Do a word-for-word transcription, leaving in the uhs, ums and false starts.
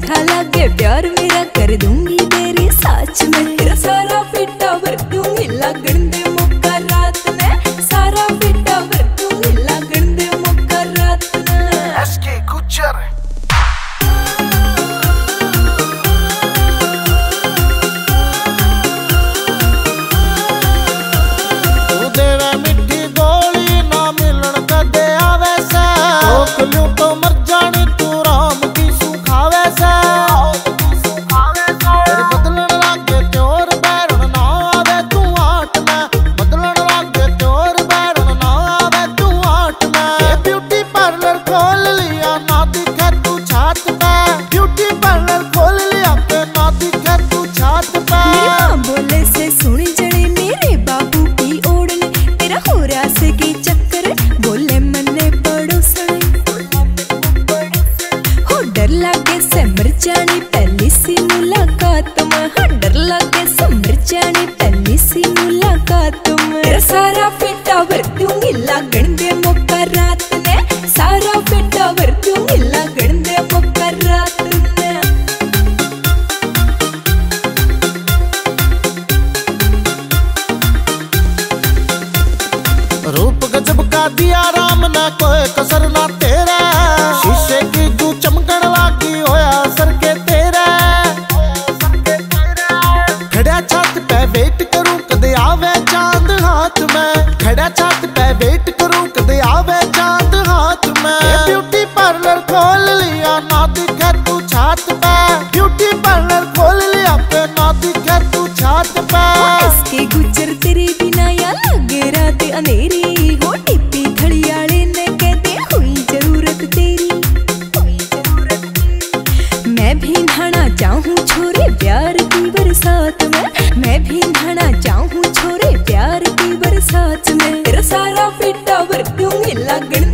अच्छा लगे प्यार मेरा कर दूंगी तेरी साच में। तेरा सारा फिटा भर दूंगी लगन दे मौका रात में। सारा फिटा भर दूंगी लगन दे मौका रात में। एसके गुज्जर तो मर जानी तू राम की सुखावे से। तेरे बदलन लागे त्योर बैरन ना आवे तू आठ में। बदलन लागे त्योर बैरन ना आवे तू आठ में। ये ब्यूटी पार्लर खोल लिया ना दिखे तू छात पे। ब्यूटी पार्लर खोल लिया पे ना दिखे तू छात पे। मेरी माँ बोले से सुन जड़े मेरे बाबू की ओढ़ने। तेरा हो रहा से की चक्कर बोले मन्ने पड़ोसने। डर लागे से मर जानी पहली सी मुलाकात में। हाँ डर लागे से मर जानी पहली सी मुलाकात में। तेरा सारा फिटा भर दूंगी लगन दे मौका रात में। सारा फिटा भर दूंगी लगन दे मौका रात में। रूप गजब का दिया राम ने कोई कसर ना तेरा। शीशे की जू चमकन लागी होया सर के तेरा। खड़ा छत पे वेट करूं कदे आवे चांद हाथ में। खड़ा छत पे वेट करूं कदे आवे चांद हाथ में। ब्यूटी पार्लर खोल लिया ना दिखे तू छात पे। ब्यूटी पार्लर खोल लिया पे ना दिखे तू छात पे। एसके गुज्जर तेरे बिना या लगे रात अंधेरी। हो टिप्पी घड़ियाले ने कहते हुई जरूरत तेरी। मैं भी नहाना चाहूँ छोरे प्यार की बरसात में। मैं भी नहाना चाहूँ छोरे प्यार की बरसात में। तेरा सारा फिटा भर दूंगी लगन